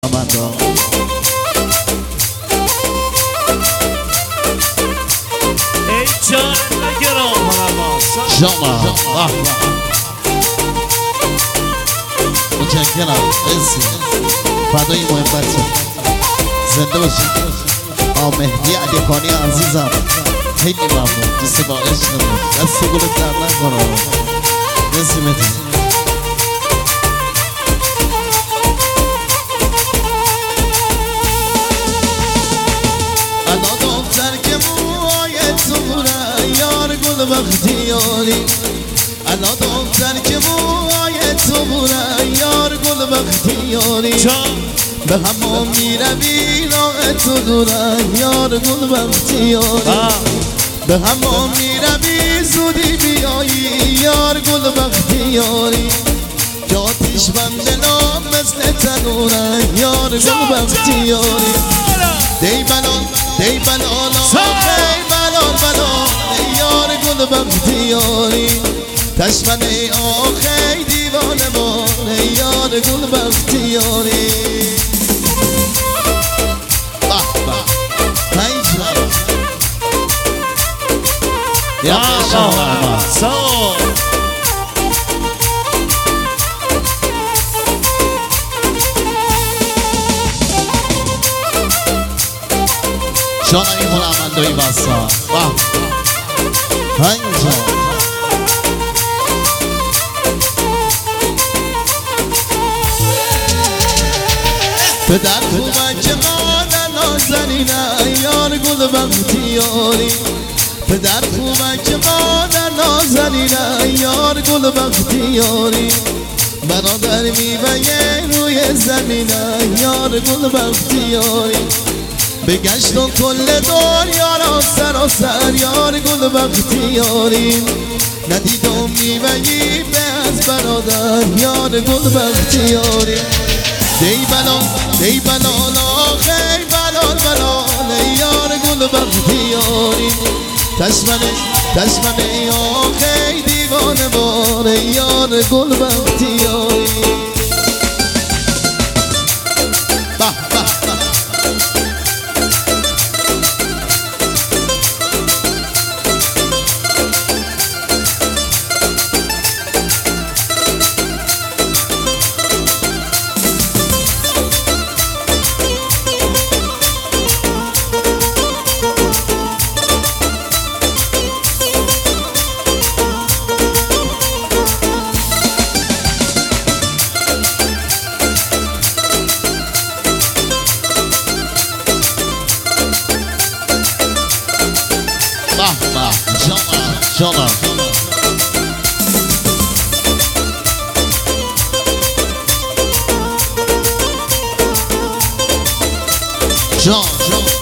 آمدا ای جان نگرام جانا متشکرم مرسی فدای محبت زنده باشید مهدی علیخانی عزیزم خیلی ممنون دوست با عشقمون دست گلت در نکنم مرسی مهدی انا دختر که موهای تو بوره یار گل بختیاری انا دختر که موهای تو بوره یار گل بختیاری به همون میروی راه تو دوره یار گل بختیاری به همون میروی زودی بیایی یار گل بختیاری جاتیش من دلم مثل تنوره یار گل بختیاری دی بلال دی بلال ای بلال بلال ای یار گل بختیاری تشمنه آخی دیوانه بار ای یار گل بختیاری یا جان این هنرمندایی بسا اینجا پدر خوبه که مادر نازنینه یار گل بختیاری پدر خوبه که مادر نازنینه یار گل بختیاری برادر میوه روی زمینه یار گل بختیاری بگشتم کل دنیا را سراسر یار گل بختیاری ندیدم میوهی به از برادر یار گل بختیاری دی بلال دی بلال آخی بلال بلال یار گل بختیاری تشمنه آخی دیوانه بار یار گل بختیاری جانا جان